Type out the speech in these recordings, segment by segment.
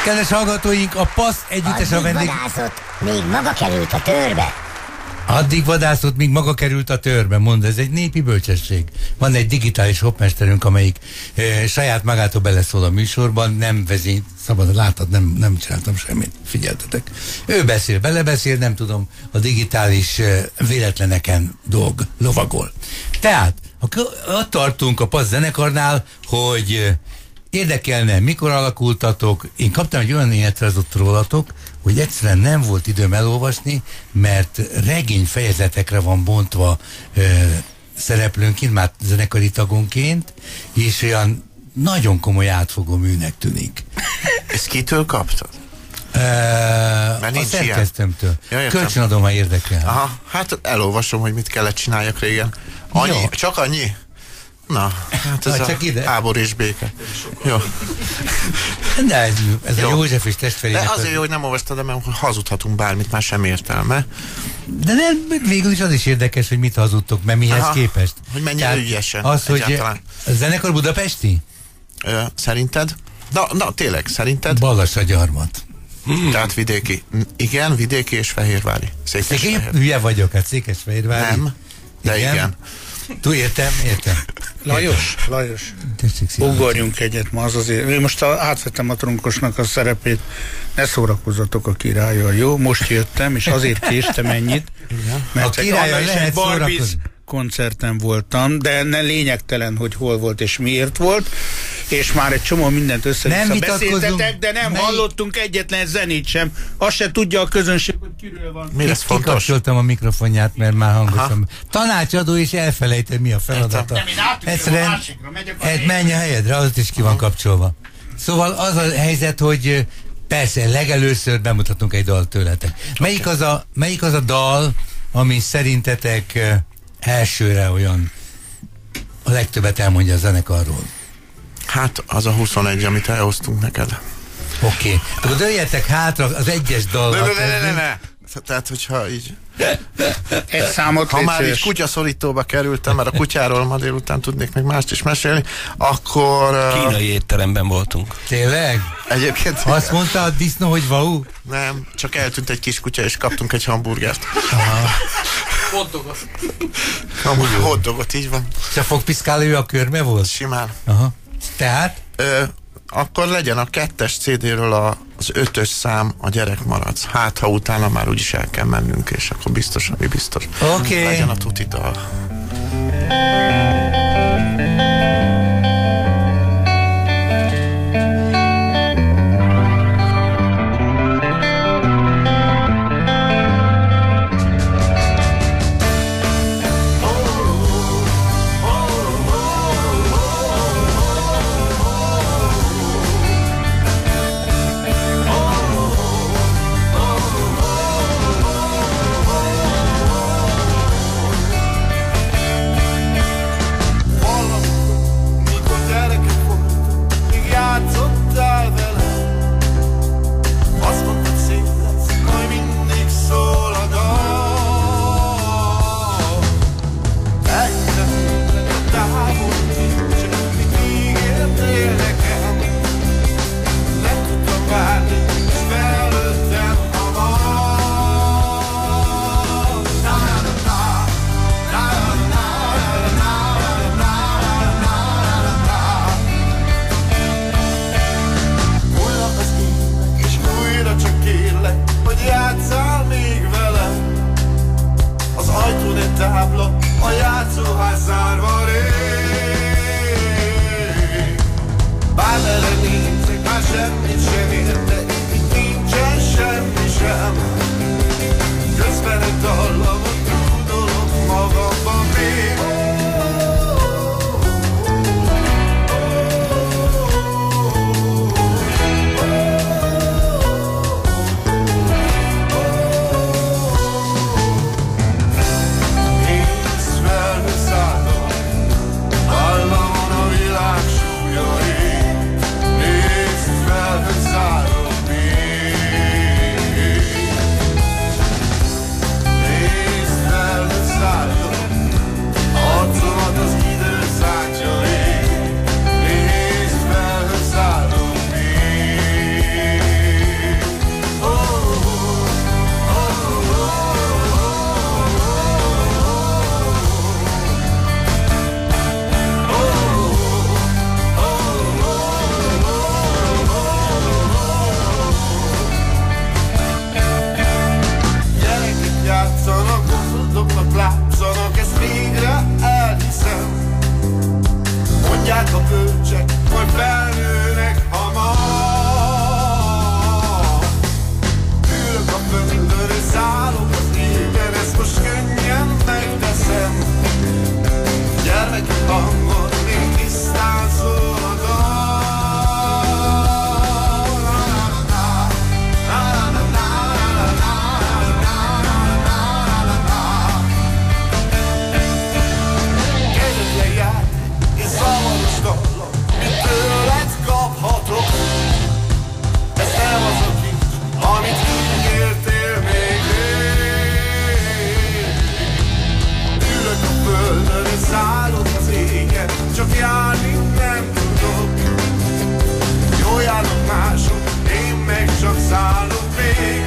Kedves hallgatóink, a Passz együttes a vendég... vadászott, még maga került a törbe. Addig vadászott, míg maga került a törbe, mond, ez egy népi bölcsesség. Van egy digitális hopmesterünk, amelyik saját magától beleszól a műsorban, nem vezény, szabad, látod, nem csináltam semmit, figyeltetek. Ő beszél, belebeszél, nem tudom, a digitális véletleneken lovagol. Tehát, ott tartunk a Passz zenekarnál, hogy érdekelne, mikor alakultatok. Én kaptam egy olyan életrajzot rólatok, hogy egyszerűen nem volt időm elolvasni, mert regényfejezetekre van bontva szereplőnként, már zenekari tagonként, és olyan nagyon komoly átfogó műnek tűnik. Ezt kitől kaptad? A szerkesztőmtől. Ja, kölcsönadom, ha érdekel. Aha, hát elolvasom, hogy mit kellett csináljak régen. Annyi? Jó. Csak annyi? Na, hát ez csak ide. Háború és béke. Jó. De ez jó. A József és testvérének... De azért jó, hogy nem olvastad, mert hazudhatunk bármit, már sem értelme. De végül is az is érdekes, hogy mit hazudtok, mert mihez képest. Hogy mennyire ügyesen. Az, egyáltalán. Hogy a zenekar budapesti? Szerinted? Na, tényleg, szerinted? Balassagyarmat. Tehát vidéki. Igen, vidéki és fehérvári. Székesfehérvári. Hülye vagyok, hát Székesfehérvári. Nem, de igen. Értem. Lajos, ugorjunk egyet ma, az azért. Én most átvettem a Tronkosnak a szerepét, ne szórakozzatok a királlyal, jó? Most jöttem, és azért késtem ennyit, mert a királlyal lehet szórakozni. Koncerten voltam, de lényegtelen, hogy hol volt és miért volt, és már egy csomó mindent össze-vissza beszéltetek, de nem hallottunk egyetlen zenét sem. Azt se tudja a közönség, hogy kiről van. Mi lesz fontos? Kikapcsoltam a mikrofonját, mert már hangosan. Tanácsadó, és elfelejted, mi a feladata. Nem, én átütöm a másikra, menj a helyedre, az is ki van kapcsolva. Szóval az a helyzet, hogy persze, legelőször bemutatunk egy dalt tőletek. Melyik az a dal, ami szerintetek elsőre olyan a legtöbbet elmondja a zenekarról? Hát az a 21, amit elhoztunk neked. Oké. Akkor dőljetek hátra az egyes dal. Ne. Tehát, hogyha így... Egy számot ha már így kutyaszorítóba kerültem, mert a kutyáról ma délután tudnék még mást is mesélni, akkor... Kínai étteremben voltunk. Tényleg? Egyébként... Azt mondta a disznó, hogy vau? Nem, csak eltűnt egy kis kutya, és kaptunk egy hamburgert. Hotdogot. Hotdogot, így van. És a fogpiszkáló a körme volt? Simán. Aha. Tehát? Akkor legyen a 2-es CD-ről az 5-ös szám, a Gyerek maradsz. Hát, ha utána már úgyis el kell mennünk, és akkor biztos, ami biztos. Oké. Legyen a tuti dal. Mondják a bölcsek, majd felnőnek hamar. Ülök a földön és szállok az égen, ezt most könnyen megteszem. Gyermeki hangon még tisztán szól a dal. Kegyetlen jár és zavaros dallam, mit tőled kaphatok. Ez nem az a kincs, amit ígértél még rég. Ülök a földön és szállok az égen, csak járni nem tudok. Jól járnak mások, én meg csak szállok még.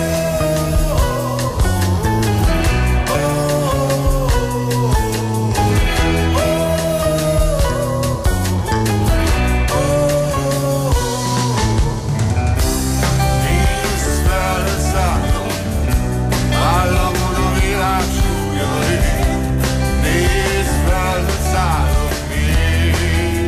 Nézd fel, szállok, vállamon a világ súlya ég. Nézd fel, szállok még.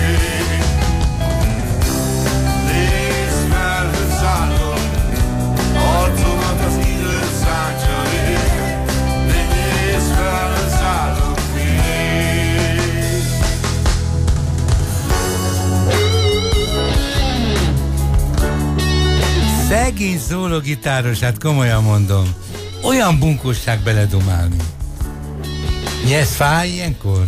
Nézd fel, szállok, arcomat az idő szántja rég. Nézd fel, szállok még. Szegény szólógitáros, hát komolyan mondom. Olyan bunkóság beledomálni. Mi ez fáj ilyenkor?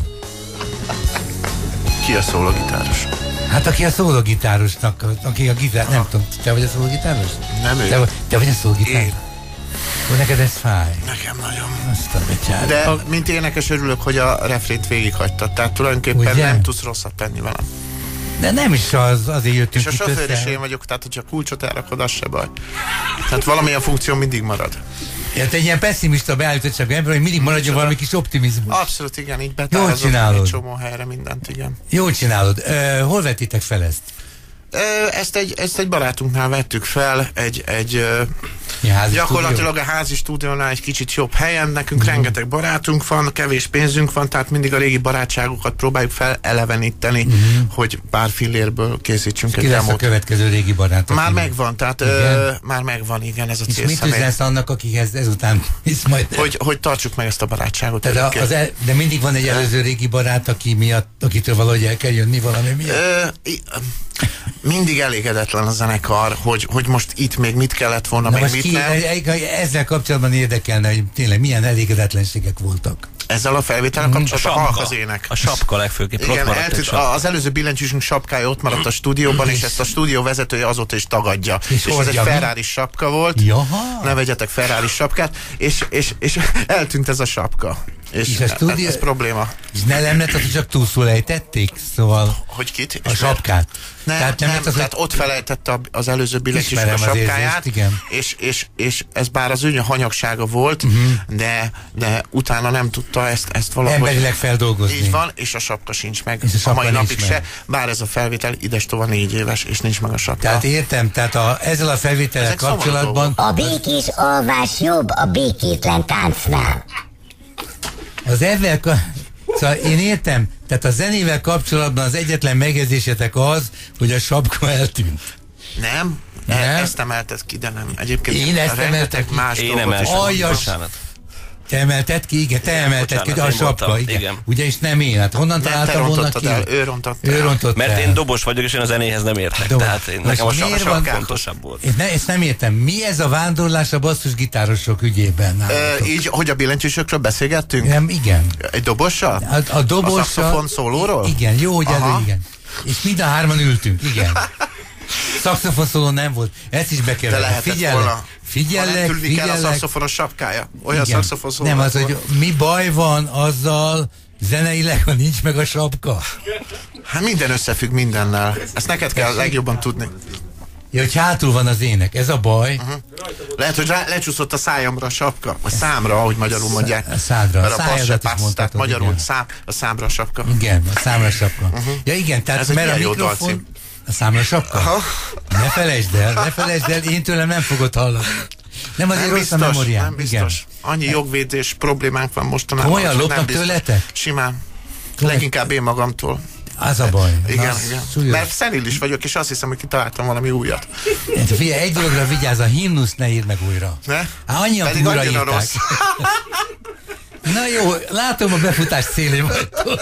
Ki a szólógitáros? Hát aki a szólógitárosnak, aki a gitár, nem tudom, te vagy a szólógitáros? Nem ő. Te vagy a szólógitáros? Én. Akkor neked ez fáj. Nekem nagyon. Azt a becsár. De mint énekes örülök, hogy a refrét végighagytad. Tehát tulajdonképpen Ugye? nem tudsz rosszat tenni velem. De nem is azért jöttünk És a itt sofőr is össze. én vagyok, tehát hogyha kulcsot elrakod, az se baj. Tehát valamilyen funkció mindig marad. Ja, te egy ilyen pessimista beállítottságú ember, hogy mindig maradjon valami kis optimizmus. Abszolút, igen, így Jól betározom csinálod. egy csomó helyre mindent, igen. Jól csinálod. Hol vettétek fel ezt? Ezt egy barátunknál vettük fel, gyakorlatilag a házi stúdiónál egy kicsit jobb helyen, nekünk rengeteg barátunk van, kevés pénzünk van, tehát mindig a régi barátságokat próbáljuk feleleveníteni, hogy pár fillérből készítsünk egy Ki lesz a demót. következő régi barát? Már megvan, tehát már megvan, igen, ez a És mit célszemély. üzensz annak, akikhez ezután hisz majd... Hogy tartsuk meg ezt a barátságot. Tehát de mindig van egy előző régi barát, akitől valahogy el kell jönni valami miatt? Mindig elégedetlen a zenekar, hogy most itt még mit kellett volna, meg mit nem. Ezzel kapcsolatban érdekelne, hogy tényleg milyen elégedetlenségek voltak. Ezzel a felvételen kapcsolatban halk az ének. A sapka legfőképp. Igen, az előző billentyűsünk sapkája ott maradt a stúdióban, és ezt a stúdió vezetője azóta is tagadja. És ez egy Ferrari sapka volt. Jaha. Ne vegyetek Ferrari sapkát, és eltűnt ez a sapka. És ez probléma. És nem lett az, hogy csak túlszul ejtették? Szóval... Hogy kit? A sapkát. Tehát ott felejtette az előző billentyűsünk a sapkáját, és ez bár az ő hanyagsága volt, de utána nem tudta ezt valahogy... Emberileg feldolgozni. Így van, és a sapka sincs meg. A mai napig se, bár ez a felvétel idestova 4 éves, és nincs meg a sapka. Tehát értem, tehát ezzel a felvétellel kapcsolatban... A békés alvás jobb a békétlen táncnál. Az szóval én értem, tehát a zenével kapcsolatban az egyetlen megjegyzésetek az, hogy a sapka eltűnt. Nem? Ezt emelted ki, de nem. Egyébként én ezt emeltek ki. Más én emeltem. Te emelted ki? Igen, te emelted ki, a sapka, igen. Ugye, és nem én, hát honnan találtam volna ki? Ő rontott Mert én dobos vagyok, és én a zenéhez nem értek. Tehát nekem a sapka fontosabb volt. Ezt nem értem. Mi ez a vándorlás a basszusgitárosok ügyében? Így, hogy a billentyűsökről beszélgettünk? Nem, igen. Egy dobossal? A dobossal. A szaxofon szólóról? Igen, jó, hogy igen. És mind a hárman ültünk, igen. Szaxofonszóló nem volt. Ezt is be kell. Figyellek. kell a szaxofonos sapkája. Olyan szaxofonszóló. Nem, az, hogy mi baj van azzal zeneileg, ha nincs meg a sapka? Hát minden összefügg mindennel. Ezt neked kell legjobban tudni. Ja, hogy hátul van az ének, ez a baj. Lehet, hogy lecsúszott a szájamra a sapka, vagy számra, ahogy magyarul mondják. A szádra, a szájadat is mondhatod. Magyarul a számra a sapka. Igen, a számra a sapka. Ja igen, tehát ez mert a mikrofon... A számra a sapka? Ne felejtsd el, én tőlem nem fogod hallani. Nem azért rossz a memóriám. Nem biztos. Igen. Annyi jogvédés problémánk van mostanában. Olyan lopnak tőletek? Simán. Leginkább én magamtól. Az a baj. Igen. Mert szenilis vagyok, és azt hiszem, hogy kitaláltam valami újat. Figyelj, egy dologra vigyázz, a himnuszt ne írd meg újra. Ne? Annyian pedig újra annyira írták. rossz. Na jó, látom a befutás szélén vagytok.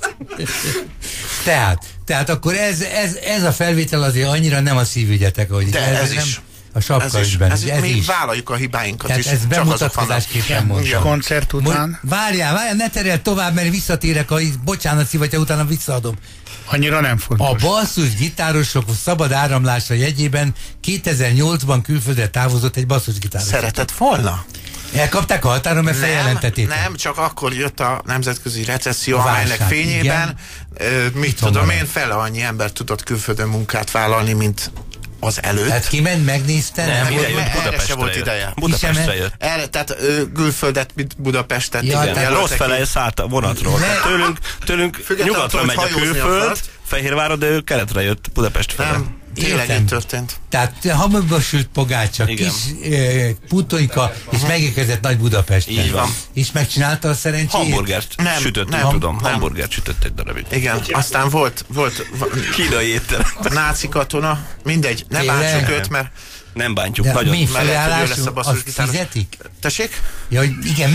Tehát akkor ez a felvétel azért annyira nem a szívügyetek, ahogy de ez nem is. A sapkaügyben. Ez mi vállaljuk a hibáinkat tehát is. Ez bemutatkozásképpen mondtam. Koncert után. Várjál, ne terjed tovább, mert visszatérek, bocsánat szívatja, utána visszaadom. Annyira nem fontos. A basszusgitárosok szabad áramlása jegyében 2008-ban külföldre távozott egy basszusgitáros. Szeretett volna? Elkapták a határon, mert feljelentették. Nem, csak akkor jött a nemzetközi recesszió, amelynek fényében, mit tudom én, fele annyi ember tudott külföldön munkát vállalni, mint az előtt. Tehát kiment, megnézte? Nem, erre se volt ideje. Budapestre jött. Tehát külföldet, mint Budapestet. Ja, igen, rossz fele szállt a vonatról. Tőlünk nyugatra megy a külföld, Fehérvárra, de ő keletre jött Budapest fele. Nem, tényleg így történt. Tehát hamabba sült pogácsa, kis puttonyka, és megérkezett Nagy Budapesten. Így van. És megcsinálta a szerencsét? Hamburgert sütött, nem tudom. Hamburgert sütött egy darabig. Igen, aztán volt kínai étterem. Náci katona, mindegy, ne bántsuk őt, mert nem bántjuk, nagyon. Mi felállású, azt fizetik? Tessék? Ja, hogy igen,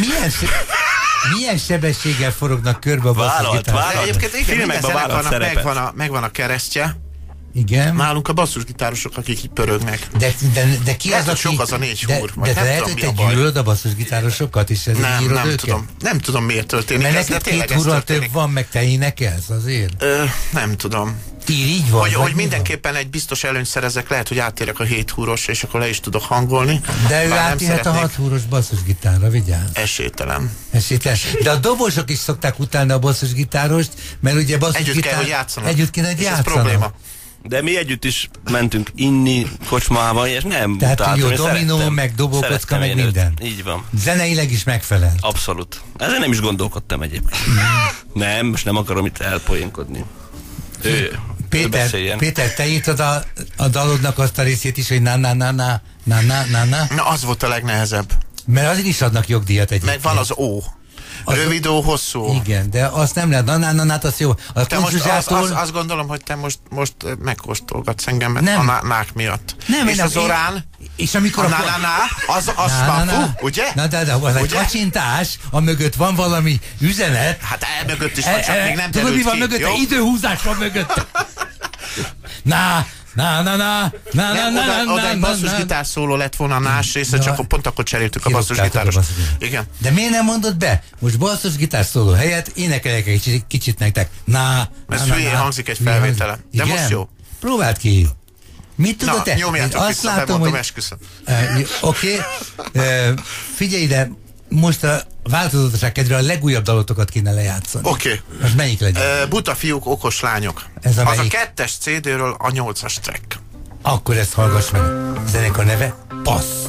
milyen sebességgel forognak körbe a basszusgitárosok? Egyébként igen, minden zenekar megvan a keresztje. Igen. Nálunk a basszusgitárosok, akik így pörögnek. De ki az, aki... sok az a 4 húr. De lehet, hogy te gyűlölöd a basszusgitárosokat is? Nem tudom, miért történik. Mert neked 2 húrral több van, meg te énekelsz azért? Nem tudom. Így van. Hogy mindenképpen egy biztos előnyt szerezek, lehet, hogy áttérek a 7 húros, és akkor le is tudok hangolni. De ő átérhet a 6 húros basszusgitárra, vigyázz. Esélytelen. De a dobosok is szokták utálni a basszusgitárost, mert ugye basszusgitár... Együtt kell, hogy játszanak. Együtt kéne, hogy játszanak. Ez probléma. De mi együtt is mentünk inni kocsmába, és nem tehát jó dominó, meg dobókocka, meg minden. Így van. Zeneileg is megfelel. Abszolút. Ezen nem is gondolkodtam egyébként. Nem, most nem akarom itt elpoénkodni. Péter, te írtad a dalodnak azt a részét is, hogy na. Na, az volt a legnehezebb. Mert azért is adnak jogdíjat egyébként. Meg van az ó. Rövid ó, hosszú. Igen, de azt nem lehet. Na, az jó. Azt gondolom, hogy te most megkóstolgatsz engem a nák miatt. Nem, és az orán, és amikor az mafu, ugye? Na, de az egy kacsintás, amögött van valami üzenet. Hát mögött is van, csak még nem terült ki. Tudod, mi van mögötte? Időhúzás van mögötte. Na. Oda egy basszusgitár szóló lett volna a más része, csak pont akkor cseréltük a basszusgitárost. Igen. De miért nem mondod be? Most basszusgitár szóló helyett énekelek egy kicsit nektek. Ez hülyén hangzik egy felvétele. De most jó. Próbáld ki. Mit tudod te? Nyomjátok vissza, bemondom, esküszöm. Oké. Figyelj ide. Most a változatosság kedvére a legújabb dalotokat kéne lejátszani. Oké. Most melyik legyen? Buta fiúk, okos lányok. Az a 2-es CD-ről a 8-as track. Akkor ezt hallgass meg. Zenekar neve Passz.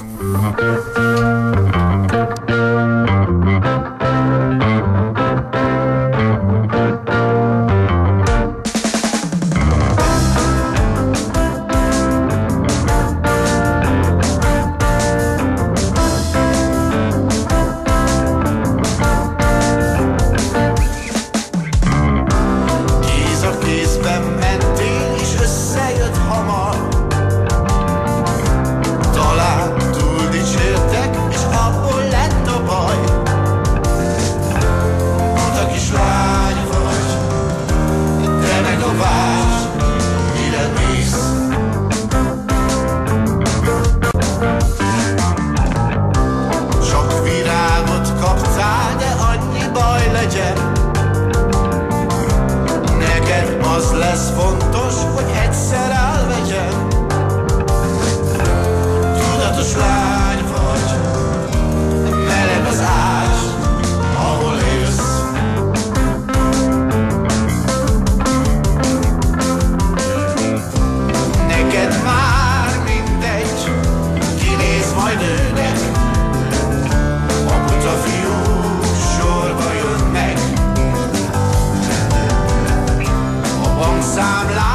Számlán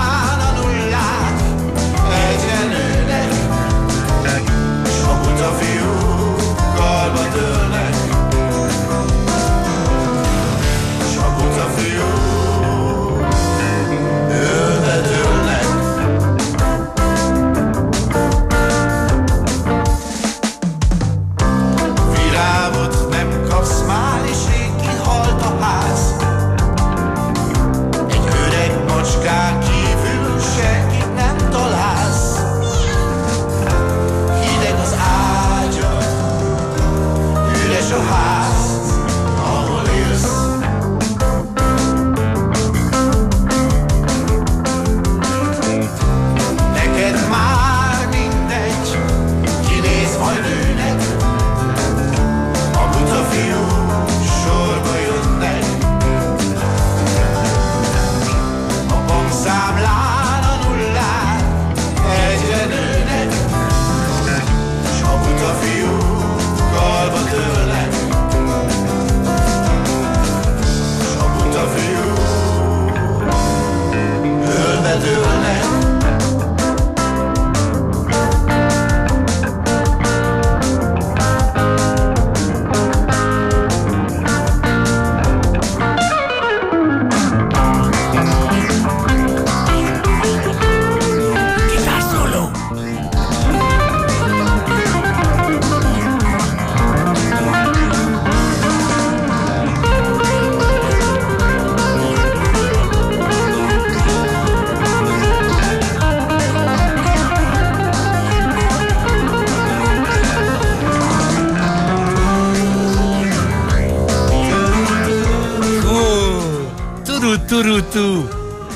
Turutú.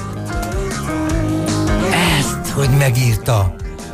Ezt, hogy megírta.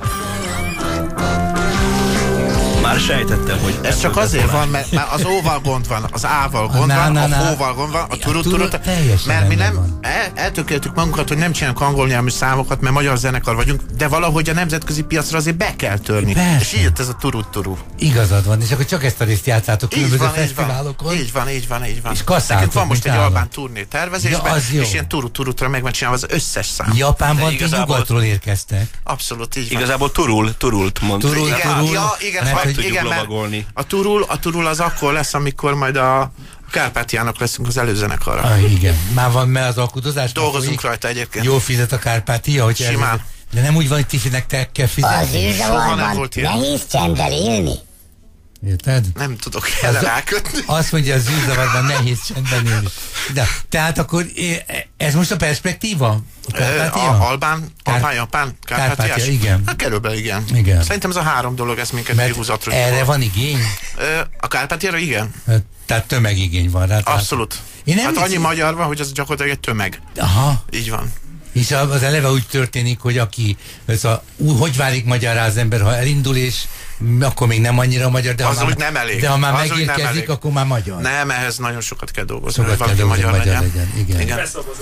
Már sejtettem, hogy ez csak azért van, mert az óval gond van, az ával gond van, a hóval gond van, a turut, mert mi nem eltökéltük magunkat, hogy nem csinálunk angol nyelvű számokat, mert magyar zenekar vagyunk, de valahogy a nemzetközi piacra azért be kell törni. Persze. És így jött ez a turut. Igazad van, és akkor csak ezt a részt játszátok különböző fesztiválokon. Így van. És kasszáltok, van most egy albán turné tervezésben, és ilyen turutra meg van csinálva az összes szám. Japánban ti nyugatról érkeztek. Abszolút így van. Igazából turult mondta. Igen, a turul az akkor lesz, amikor majd a Kárpátiának leszünk az előzenekarra. Igen, már van az alkudozás. Dolgozunk rajta egyébként. Jól fizet a Kárpátia, hogy simán. De nem úgy van, hogy Tifinek te kell fizetni. Az űrzavarban nehéz csendben élni. Érted? Nem tudok erre rákötni. Azt mondja, az űrzavarban nehéz csendben élni. De, tehát akkor ez most a perspektíva? Albán, Japán, Kárpátiás? Igen. Hát körülbelül igen. Szerintem ez a 3 dolog, ez minket kihúzatról. Erre van igény? A Kárpátiára igen. Tehát tömegigény van rá. Abszolút. Hát annyi magyar van, hogy az gyakorlatilag egy tömeg. Aha. Így van. És az eleve úgy történik, hogy hogy válik magyarrá az ember, ha elindul, és akkor még nem annyira magyar, de az úgy nem elég. De ha már megérkezik, akkor már magyar. Nem, ehhez nagyon sokat kell dolgozni, hogy valaki magyar legyen. Igen.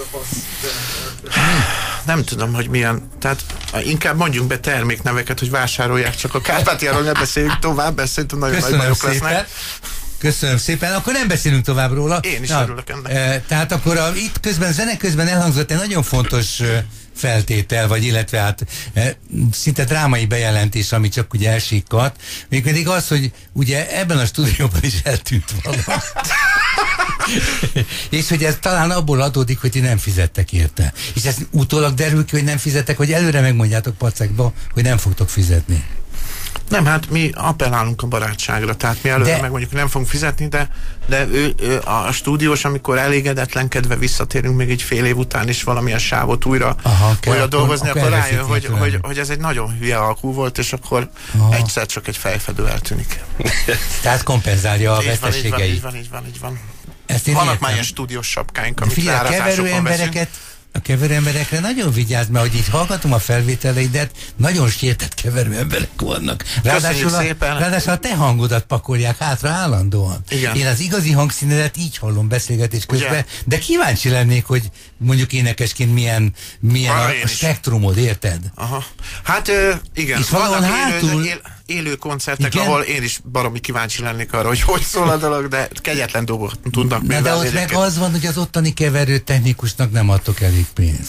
Nem tudom, hogy milyen. Tehát inkább mondjunk be termékneveket, hogy vásárolják, csak a Kárpátiáról ne beszéljünk tovább, ezt szerintem nagyon nagy bajok lesznek. Köszönöm szépen, akkor nem beszélünk tovább róla. Én is örülök ennek. Tehát akkor itt zene közben elhangzott egy nagyon fontos feltétel, vagy illetve hát szinte drámai bejelentés, ami csak ugye elsikkadt, mégpedig az, hogy ugye ebben a stúdióban is eltűnt valami. És hogy ez talán abból adódik, hogy ti nem fizettek érte. És ez utólag derül ki, hogy nem fizettek, hogy előre megmondjátok pacekba, hogy nem fogtok fizetni. Nem, hát mi appellálunk a barátságra, tehát mi előre megmondjuk, hogy nem fogunk fizetni, de ő a stúdiós, amikor elégedetlenkedve visszatérünk még egy fél év után is valamilyen sávot újra dolgozni, akkor rájön, hogy ez egy nagyon hülye alkú volt, és akkor egyszer csak egy fejfedő eltűnik. Tehát kompenzálja a veszteségeit. Így van. Vannak már ilyen stúdiós sapkáink, amit leárazásokon veszünk. A keverő emberekre nagyon vigyázz, mert hogy így hallgatom a felvételeidet, nagyon sértett keverő emberek vannak. Ráadásul a te hangodat pakolják hátra állandóan. Igen. Én az igazi hangszínedet így hallom beszélgetés közben, ugye? De kíváncsi lennék, hogy mondjuk énekesként milyen a spektrumod, érted? Aha. Hát igen. És valahol hátul... élő koncertek, igen? Ahol én is baromi kíváncsi lennék arra, hogy szól a dolog, de kegyetlen dolgok tudnak művelni. De ott meg az van, hogy az ottani keverő technikusnak nem adtok elég pénzt.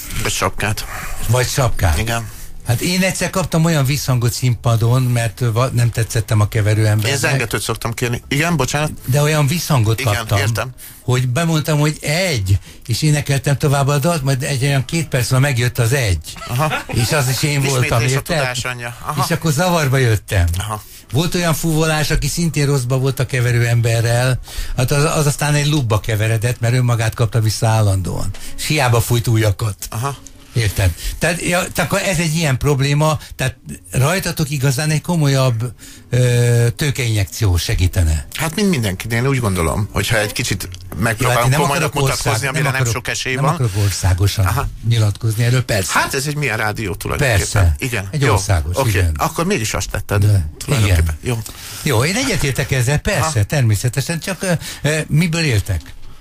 Vagy sapkát. Igen. Hát én egyszer kaptam olyan visszhangot színpadon, mert nem tetszettem a keverő embernek. Én zengetőt szoktam kérni. Igen, bocsánat. De olyan visszhangot kaptam, értem. hogy bemondtam, hogy és énekeltem tovább a dalt, majd olyan 2 percre megjött az 1. Aha. És az is én voltam, érted? És akkor zavarba jöttem. Aha. Volt olyan fuvolás, aki szintén rosszba volt a keverő emberrel, hát az aztán egy lubba keveredett, mert önmagát kapta vissza állandóan. És hiába fújt újakat. Aha. Érted? Tehát akkor ez egy ilyen probléma, tehát rajtatok igazán egy komolyabb tőkeinjekció segítene. Hát mindenki, én úgy gondolom, hogyha egy kicsit megpróbálom komolynak mutatkozni, amire nem sok esély van. Nem akarok országosan nyilatkozni erről, persze. Hát ez egy milyen rádió tulajdonképpen. Persze, igen. Egy országos, igen. Akkor mégis azt tetted. Igen. Jó, én egyetértek ezzel, persze, természetesen, csak miből éltek?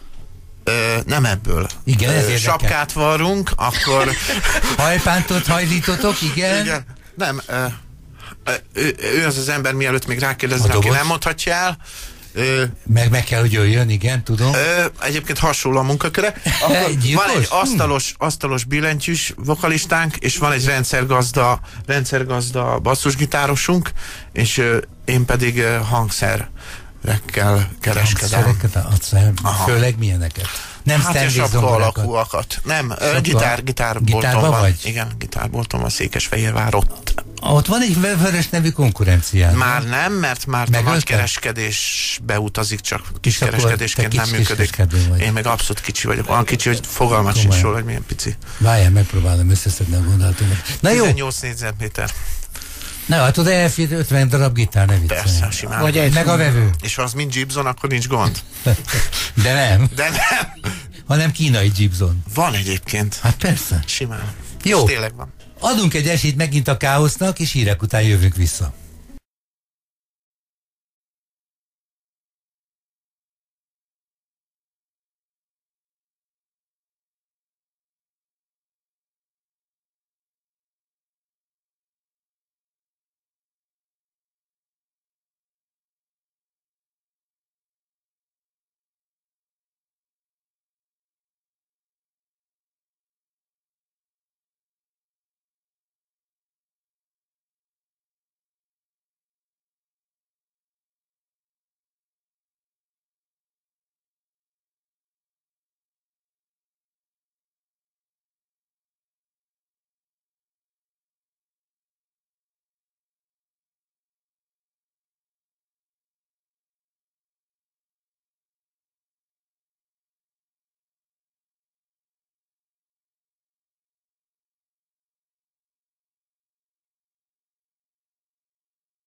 Nem ebből. Igen, sapkát varrunk, akkor... Hajpántot hajlítotok, igen? Igen. Nem, ő az ember, mielőtt még rákérdezne, aki nem mondhatja el. Meg kell, hogy jöjjön, igen, tudom. Egyébként hasonló a munkaköre. Van egy asztalos billentyűs vokalistánk, és van egy rendszergazda basszusgitárosunk, és én pedig hangszerekkel kereskedem. Főleg milyeneket? Nem sapka alakúakat. Nem, gitárboltom van. Vagy? Igen, gitárboltom van Székesfehérvár ott van egy vörös nevű konkurenciád. Már nem, mert már a nagykereskedésbe utazik, csak kiskereskedésként nem működik. Én meg abszolút kicsi vagyok. Olyan kicsi, hogy fogalmat sincs róla, hogy milyen pici. Várjál, megpróbálom összeszedni a gondolatomat. 18 négyzetméter. Na, hát oda elfér 50 darab gitár, ne viccelj. Persze, simán. Vagy meg a vevő. És ha az mind Gibson, akkor nincs gond. De nem. hanem kínai Gibson. Van egyébként. Hát persze. Simán. Jó. És tényleg van. Adunk egy esélyt megint a káosznak, és hírek után jövünk vissza.